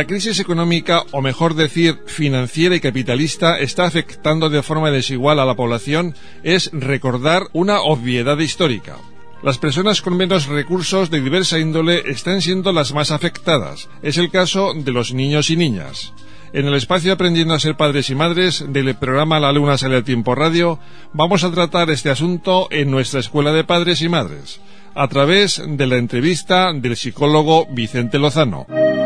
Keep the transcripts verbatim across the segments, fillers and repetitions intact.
la crisis económica, o mejor decir, financiera y capitalista, está afectando de forma desigual a la población es recordar una obviedad histórica. Las personas con menos recursos de diversa índole están siendo las más afectadas. Es el caso de los niños y niñas. En el espacio Aprendiendo a ser padres y madres del programa La Luna sale al tiempo radio, vamos a tratar este asunto en nuestra Escuela de Padres y Madres, a través de la entrevista del psicólogo Vicente Lozano.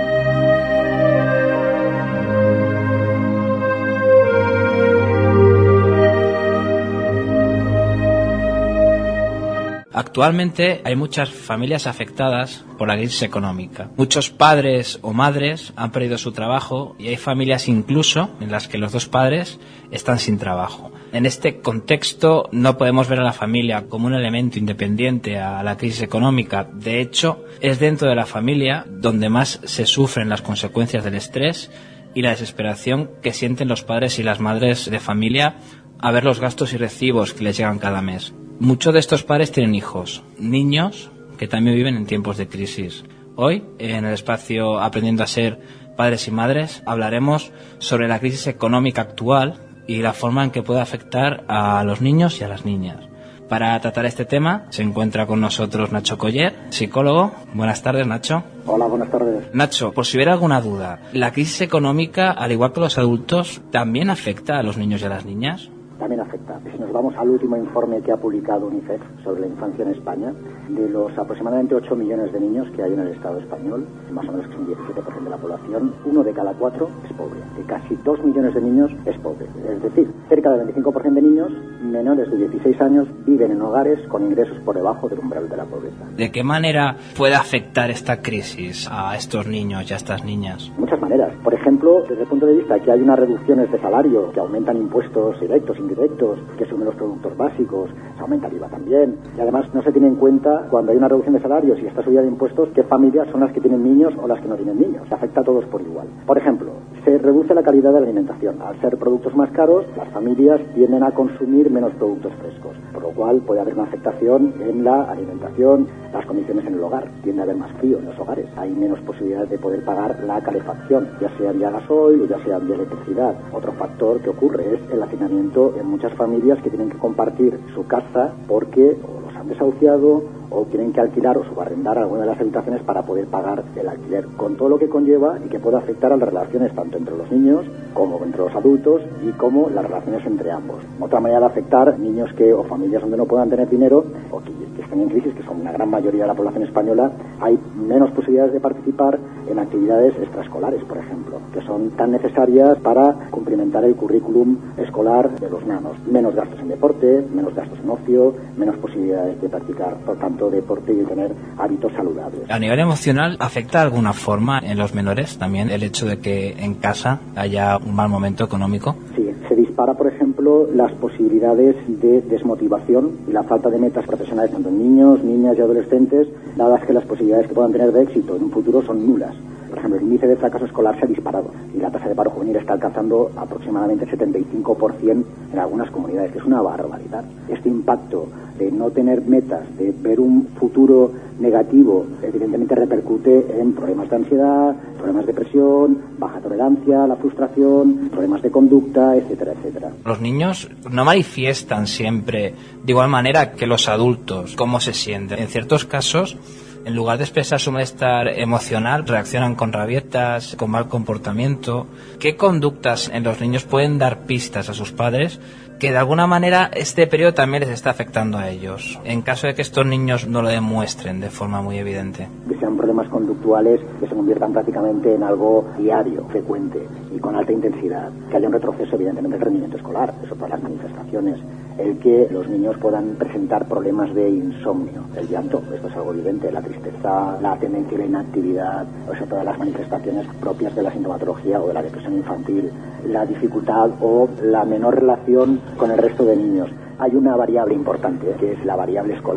Actualmente hay muchas familias afectadas por la crisis económica. Muchos padres o madres han perdido su trabajo y hay familias incluso en las que los dos padres están sin trabajo. En este contexto no podemos ver a la familia como un elemento independiente a la crisis económica. De hecho, es dentro de la familia donde más se sufren las consecuencias del estrés y la desesperación que sienten los padres y las madres de familia a ver los gastos y recibos que les llegan cada mes. Muchos de estos padres tienen hijos, niños que también viven en tiempos de crisis. Hoy, en el espacio Aprendiendo a ser padres y madres, hablaremos sobre la crisis económica actual y la forma en que puede afectar a los niños y a las niñas. Para tratar este tema se encuentra con nosotros Nacho Coller, psicólogo. Buenas tardes, Nacho. Hola, buenas tardes. Nacho, por si hubiera alguna duda, ¿la crisis económica, al igual que los adultos, también afecta a los niños y a las niñas? También afecta. Si nos vamos al último informe que ha publicado UNICEF sobre la infancia en España, de los aproximadamente ocho millones de niños que hay en el Estado español, más o menos que es un diecisiete por ciento de la población, uno de cada cuatro es pobre. De casi dos millones de niños es pobre. Es decir, cerca del veinticinco por ciento de niños menores de dieciséis años viven en hogares con ingresos por debajo del umbral de la pobreza. ¿De qué manera puede afectar esta crisis a estos niños y a estas niñas? Muchas maneras. Por ejemplo, desde el punto de vista que hay unas reducciones de salario, que aumentan impuestos directos, indirectos, que suben los productos básicos, se aumenta el I V A también. Y además no se tiene en cuenta, cuando hay una reducción de salarios y esta subida de impuestos, qué familias son las que tienen niños o las que no tienen niños. Se afecta a todos por igual. Por ejemplo, se reduce la calidad de la alimentación. Al ser productos más caros, las familias tienden a consumir menos productos frescos, por lo cual puede haber una afectación en la alimentación, las condiciones en el hogar. Tiende a haber más frío en los hogares. Hay menos posibilidades de poder pagar la calefacción, ya sea vía gasoil o ya sea vía electricidad. Otro factor que ocurre es el hacinamiento en muchas familias que tienen que compartir su casa porque o los han desahuciado o tienen que alquilar o subarrendar alguna de las habitaciones para poder pagar el alquiler, con todo lo que conlleva y que puede afectar a las relaciones tanto entre los niños como entre los adultos y como las relaciones entre ambos. Otra manera de afectar niños que o familias donde no puedan tener dinero o que, que estén en crisis, que son una gran mayoría de la población española, hay menos posibilidades de participar en actividades extraescolares, por ejemplo, que son tan necesarias para cumplimentar el currículum escolar de los nanos. Menos gastos en deporte, menos gastos en ocio, menos posibilidades de practicar, por tanto, deporte y de tener hábitos saludables. A nivel emocional, ¿afecta de alguna forma en los menores también el hecho de que en casa haya un mal momento económico? Sí, se dispara, por ejemplo, las posibilidades de desmotivación y la falta de metas profesionales tanto en niños, niñas y adolescentes, dadas que las posibilidades que puedan tener de éxito en un futuro son nulas. Por ejemplo, el índice de fracaso escolar se ha disparado y la tasa de paro juvenil está alcanzando aproximadamente el setenta y cinco por ciento en algunas comunidades, que es una barbaridad. Este impacto de no tener metas, de ver un futuro negativo, evidentemente repercute en problemas de ansiedad, problemas de depresión, baja tolerancia a la frustración, problemas de conducta, etcétera, etcétera. Los niños no manifiestan siempre de igual manera que los adultos cómo se sienten. En ciertos casos, en lugar de expresar su malestar emocional, reaccionan con rabietas, con mal comportamiento. ¿Qué conductas en los niños pueden dar pistas a sus padres que de alguna manera este periodo también les está afectando a ellos, en caso de que estos niños no lo demuestren de forma muy evidente? Que sean problemas conductuales que se conviertan prácticamente en algo diario, frecuente y con alta intensidad. Que haya un retroceso, evidentemente, del rendimiento escolar, eso todas las manifestaciones. El que los niños puedan presentar problemas de insomnio, el llanto, esto es algo evidente, la tristeza, la tendencia a la inactividad, o sea, todas las manifestaciones propias de la sintomatología o de la depresión infantil, la dificultad o la menor relación con el resto de niños. Hay una variable importante, que es la variable escolar,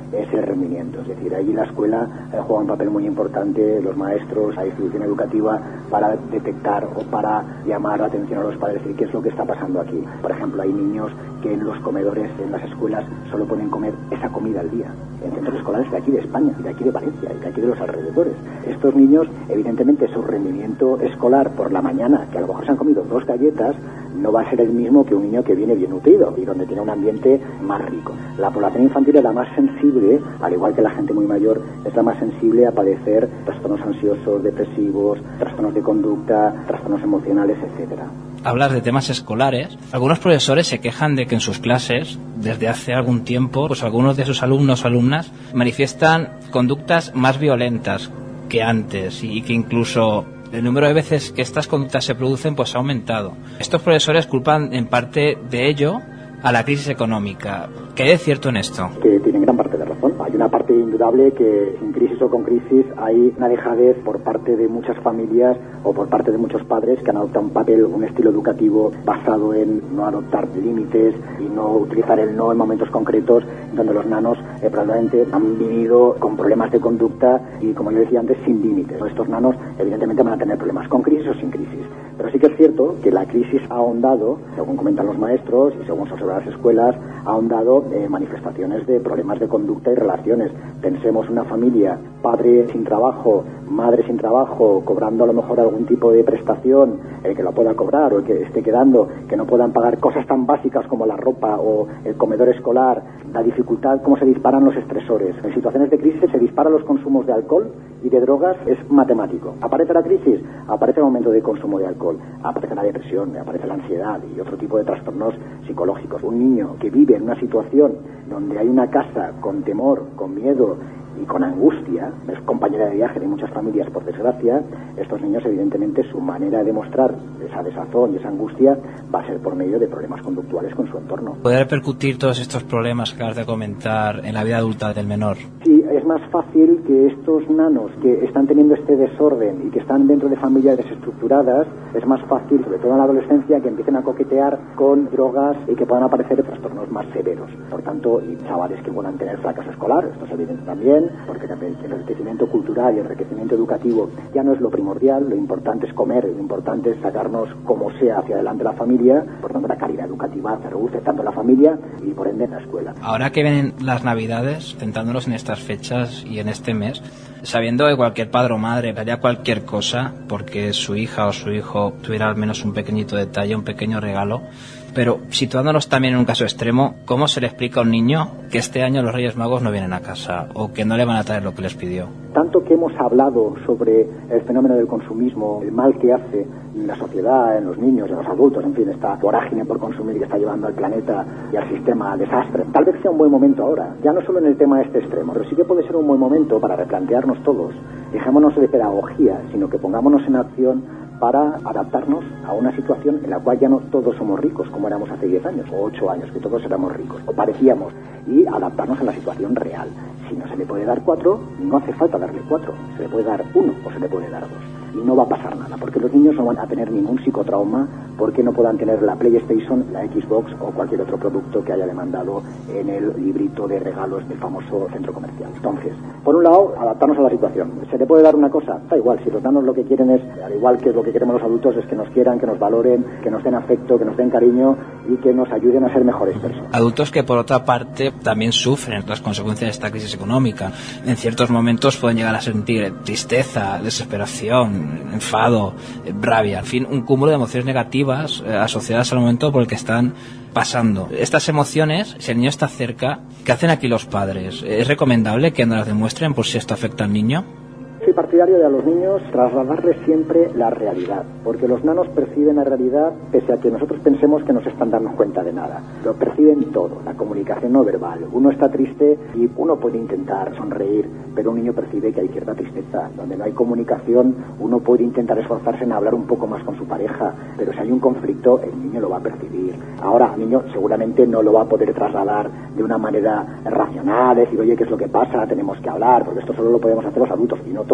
ese rendimiento. Es decir, ahí la escuela eh, juega un papel muy importante, los maestros, la institución educativa, para detectar o para llamar la atención a los padres y decir qué es lo que está pasando aquí. Por ejemplo, hay niños que en los comedores, en las escuelas, solo pueden comer esa comida al día. En centros escolares de aquí de España, y de aquí de Valencia, y de aquí de los alrededores. Estos niños, evidentemente, su rendimiento escolar por la mañana, que a lo mejor se han comido dos galletas, no va a ser el mismo que un niño que viene bien nutrido y donde tiene un ambiente más rico. La población infantil es la más sensible, al igual que la gente muy mayor, es la más sensible a padecer trastornos ansiosos, depresivos, trastornos de conducta, trastornos emocionales, etcétera. Hablas de temas escolares. Algunos profesores se quejan de que en sus clases, desde hace algún tiempo, pues algunos de sus alumnos o alumnas manifiestan conductas más violentas que antes y que incluso el número de veces que estas conductas se producen pues ha aumentado. Estos profesores culpan en parte de ello a la crisis económica. ¿Qué hay de cierto en esto? Que tienen gran parte de razón. Hay una parte indudable que sin crisis o con crisis hay una dejadez por parte de muchas familias o por parte de muchos padres que han adoptado un papel, un estilo educativo basado en no adoptar límites y no utilizar el no en momentos concretos, donde los nanos eh, probablemente han vivido con problemas de conducta y, como yo decía antes, sin límites. Estos nanos evidentemente van a tener problemas con crisis o sin crisis. Pero sí que es cierto que la crisis ha ahondado, según comentan los maestros y según se observa en las escuelas, ha ahondado eh, manifestaciones de problemas de conducta y relaciones. Pensemos una familia, padre sin trabajo, madre sin trabajo, cobrando a lo mejor algún tipo de prestación, el que lo pueda cobrar o el que esté quedando, que no puedan pagar cosas tan básicas como la ropa o el comedor escolar, la dificultad, cómo se disparan los estresores. En situaciones de crisis se disparan los consumos de alcohol y de drogas, es matemático. Aparece la crisis, aparece el aumento de consumo de alcohol, aparece la depresión, aparece la ansiedad y otro tipo de trastornos psicológicos. Un niño que vive en una situación donde hay una casa con temor, con miedo y con angustia, es compañera de viaje de muchas familias, por desgracia, estos niños evidentemente su manera de demostrar esa desazón y esa angustia va a ser por medio de problemas conductuales con su entorno. ¿Puede repercutir todos estos problemas que acabas de comentar en la vida adulta del menor? Sí, es más fácil que estos nanos que están teniendo este desorden y que están dentro de familias desestructuradas, es más fácil, sobre todo en la adolescencia, que empiecen a coquetear con drogas y que puedan aparecer trastornos más severos. Por tanto, y chavales que puedan tener fracaso escolar, esto es evidente también, porque el enriquecimiento cultural y el enriquecimiento educativo ya no es lo primordial, lo importante es comer, lo importante es sacarnos como sea hacia adelante la familia, por tanto la calidad educativa se reduce tanto en la familia y por ende en la escuela. Ahora que vienen las Navidades, centrándonos en estas fechas y en este mes, sabiendo que cualquier padre o madre haría cualquier cosa porque su hija o su hijo tuviera al menos un pequeñito detalle, un pequeño regalo, pero situándonos también en un caso extremo, ¿cómo se le explica a un niño que este año los Reyes Magos no vienen a casa o que no le van a traer lo que les pidió? Tanto que hemos hablado sobre el fenómeno del consumismo, el mal que hace en la sociedad, en los niños, en los adultos, en fin, esta vorágine por consumir que está llevando al planeta y al sistema al desastre. Tal vez sea un buen momento ahora, ya no solo en el tema este extremo, pero sí que puede ser un buen momento para replantearnos todos. Dejémonos de pedagogía, sino que pongámonos en acción para adaptarnos a una situación en la cual ya no todos somos ricos, como éramos hace diez años o ocho años, que todos éramos ricos, o parecíamos, y adaptarnos a la situación real. Si no se le puede dar cuatro, no hace falta darle cuatro, se le puede dar uno o se le puede dar dos. Y no va a pasar nada, porque los niños no van a tener ningún psicotrauma porque no puedan tener la PlayStation, la Xbox o cualquier otro producto que haya demandado en el librito de regalos del famoso centro comercial. Entonces, por un lado, adaptarnos a la situación. ¿Se le puede dar una cosa? Da igual, si los nanos lo que quieren es, al igual que lo que queremos los adultos, es que nos quieran, que nos valoren, que nos den afecto, que nos den cariño y que nos ayuden a ser mejores personas. Adultos que, por otra parte, también sufren las consecuencias de esta crisis económica. En ciertos momentos pueden llegar a sentir tristeza, desesperación, enfado, rabia, en fin, un cúmulo de emociones negativas eh, asociadas al momento por el que están pasando. Estas emociones, si el niño está cerca, ¿qué hacen aquí los padres? ¿Es recomendable que no las demuestren por si esto afecta al niño? Soy partidario de a los niños trasladarles siempre la realidad, porque los nanos perciben la realidad pese a que nosotros pensemos que no se están dando cuenta de nada. Lo perciben todo, la comunicación no verbal. Uno está triste y uno puede intentar sonreír, pero un niño percibe que hay cierta tristeza. Donde no hay comunicación, uno puede intentar esforzarse en hablar un poco más con su pareja, pero si hay un conflicto, el niño lo va a percibir. Ahora, el niño seguramente no lo va a poder trasladar de una manera racional, decir, oye, ¿qué es lo que pasa? Tenemos que hablar, porque esto solo lo podemos hacer los adultos y no todos.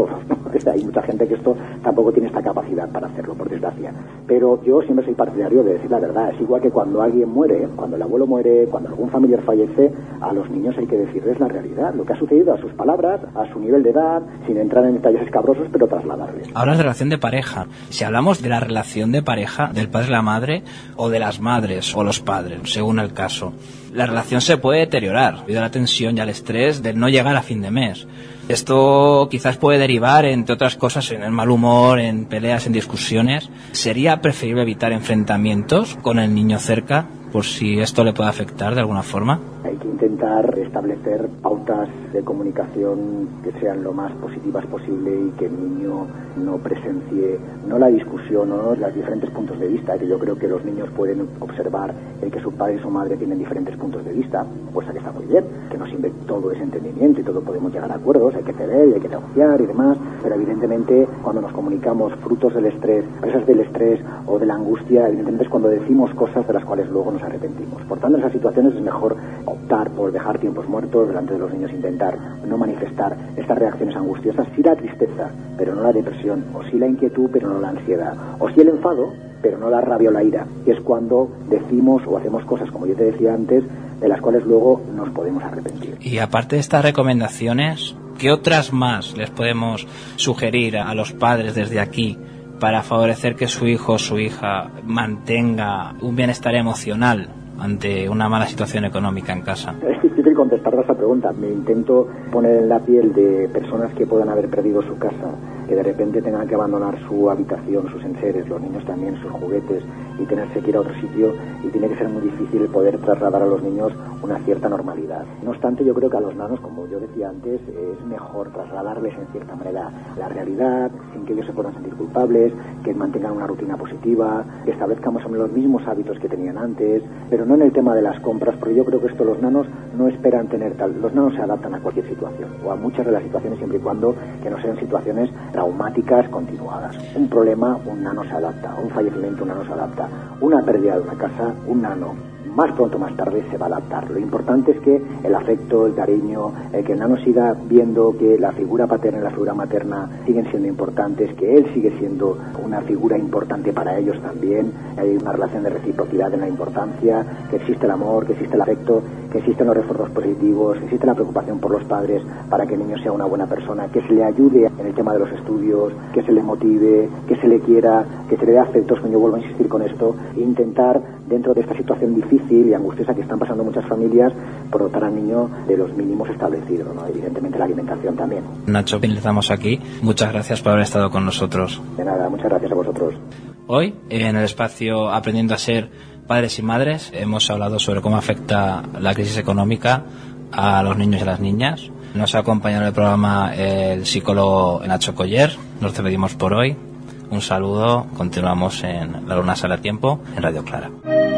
todos, ¿no? Hay mucha gente que esto tampoco tiene esta capacidad para hacerlo, por desgracia. Pero yo siempre soy partidario de decir la verdad. Es igual que cuando alguien muere, cuando el abuelo muere, cuando algún familiar fallece, a los niños hay que decirles la realidad, lo que ha sucedido, a sus palabras, a su nivel de edad, sin entrar en detalles escabrosos, pero trasladarles. Hablas de relación de pareja. Si hablamos de la relación de pareja del padre y la madre, o de las madres o los padres, según el caso, la relación se puede deteriorar debido a la tensión y al estrés de no llegar a fin de mes. Esto quizás puede derivar, entre otras cosas, en el mal humor, en peleas, en discusiones. ¿Sería preferible evitar enfrentamientos con el niño cerca, por si esto le puede afectar de alguna forma? Hay que intentar establecer pautas de comunicación que sean lo más positivas posible y que el niño no presencie no la discusión o no los diferentes puntos de vista, que yo creo que los niños pueden observar el que su padre y su madre tienen diferentes puntos de vista, pues que está muy bien, que no siempre todo es entendimiento y todo podemos llegar a acuerdos, hay que ceder y hay que negociar y demás, pero evidentemente cuando nos comunicamos frutos del estrés, presas del estrés o de la angustia, evidentemente es cuando decimos cosas de las cuales luego nos arrepentimos. Por tanto, en esas situaciones es mejor optar por dejar tiempos muertos delante de los niños, intentar no manifestar estas reacciones angustiosas, sí la tristeza, pero no la depresión, o sí la inquietud, pero no la ansiedad, o sí el enfado, pero no la rabia o la ira, y es cuando decimos o hacemos cosas, como yo te decía antes, de las cuales luego nos podemos arrepentir. Y aparte de estas recomendaciones, ¿qué otras más les podemos sugerir a los padres desde aquí para favorecer que su hijo o su hija mantenga un bienestar emocional ante una mala situación económica en casa? Es difícil contestar a esa pregunta. Me intento poner en la piel de personas que puedan haber perdido su casa, que de repente tengan que abandonar su habitación, sus enseres, los niños también, sus juguetes, y tenerse que ir a otro sitio, y tiene que ser muy difícil poder trasladar a los niños una cierta normalidad. No obstante, yo creo que a los nanos, como yo decía antes, es mejor trasladarles en cierta manera la realidad, sin que ellos se puedan sentir culpables, que mantengan una rutina positiva, que establezcan más o menos los mismos hábitos que tenían antes, pero no en el tema de las compras, porque yo creo que esto los nanos no esperan tener tal. Los nanos se adaptan a cualquier situación, o a muchas de las situaciones, siempre y cuando que no sean situaciones traumáticas continuadas. Un problema, un nano se adapta. Un fallecimiento, un nano se adapta. Una pérdida de una casa, un nano más pronto o más tarde se va a adaptar. Lo importante es que el afecto, el cariño, el que el nano siga viendo que la figura paterna y la figura materna siguen siendo importantes, que él sigue siendo una figura importante para ellos también. Hay una relación de reciprocidad en la importancia, que existe el amor, que existe el afecto, que existen los refuerzos positivos, que existe la preocupación por los padres para que el niño sea una buena persona, que se le ayude en el tema de los estudios, que se le motive, que se le quiera, que se le dé afectos. Yo vuelvo a insistir con esto, e intentar, dentro de esta situación difícil y angustiosa que están pasando muchas familias, por dotar al niño de los mínimos establecidos, ¿no? Evidentemente la alimentación también. Nacho, finalizamos aquí. Muchas gracias por haber estado con nosotros. De nada, muchas gracias a vosotros. Hoy, en el espacio Aprendiendo a ser padres y madres, hemos hablado sobre cómo afecta la crisis económica a los niños y a las niñas. Nos ha acompañado en el programa el psicólogo Nacho Coller. Nos despedimos por hoy. Un saludo. Continuamos en La Luna Sale a Tiempo, en Radio Clara.